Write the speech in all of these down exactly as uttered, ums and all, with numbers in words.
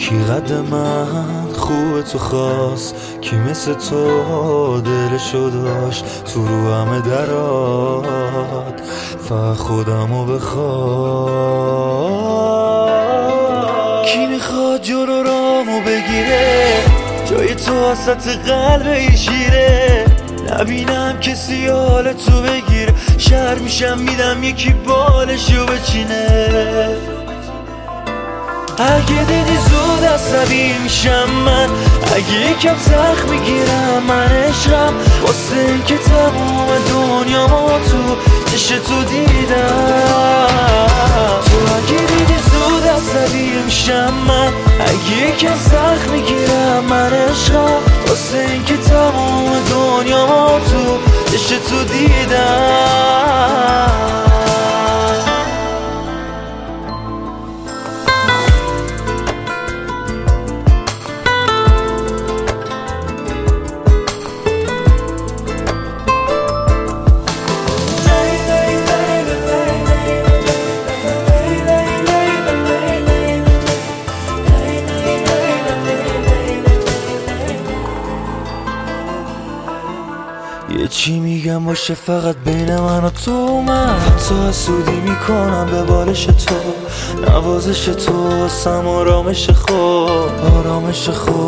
کی قد من خوب تو خواست، کی مثل تو دلشو داشت تو رو همه درات، فقط خودمو بخواد. کی میخواد جلو رامو بگیره، جای تو وسط قلب این شیره، نبینم کسی حال تو بگیره، شر میشم میدم یکی بالشو بچینه. اگه دیدی زود عصبی میشم من، اگه یکم سخت میگیرم من عشقم، واسه این که تموم دنیا ما تو چش تو دیدم. تو اگه دیدی زود عصبی میشم من، اگه یکم سخت میگیرم من عشقم، واسه این که تموم دنیا ما تو چش تو دیدم. یه چی میگم باشه فقط بین من و تو، من حتی حسودی میکنم به بالش تو، نوازش تو واسم آرامش خود، آرامش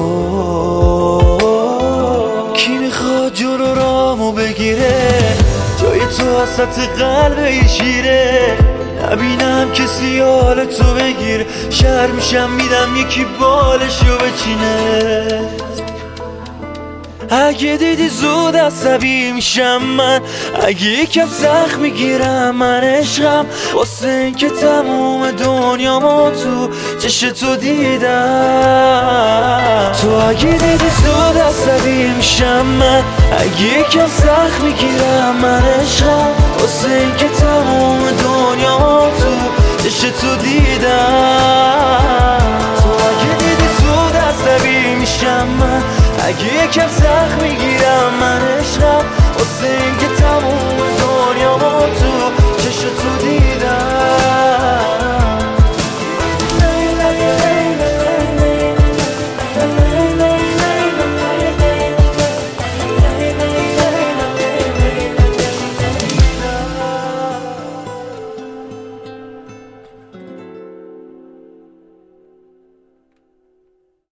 خود. کی میخواد جلو رامو بگیره، جای تو وسط قلب این شیره، نبینم کسی حال تو بگیره، شر میشم میدم یکی بالشو بچینه. اگه دیدی زود عصبی میشم من، اگه یکم سخت میگیرم من عشقم، واسه این که تموم دنیا ما تو چش تو دیدم. تو اگه دیدی زود عصبی میشم من، اگه یکم سخت میگیرم من عشقم، واسه این که تموم دنیا ما تو چش تو دیدم. تو اگه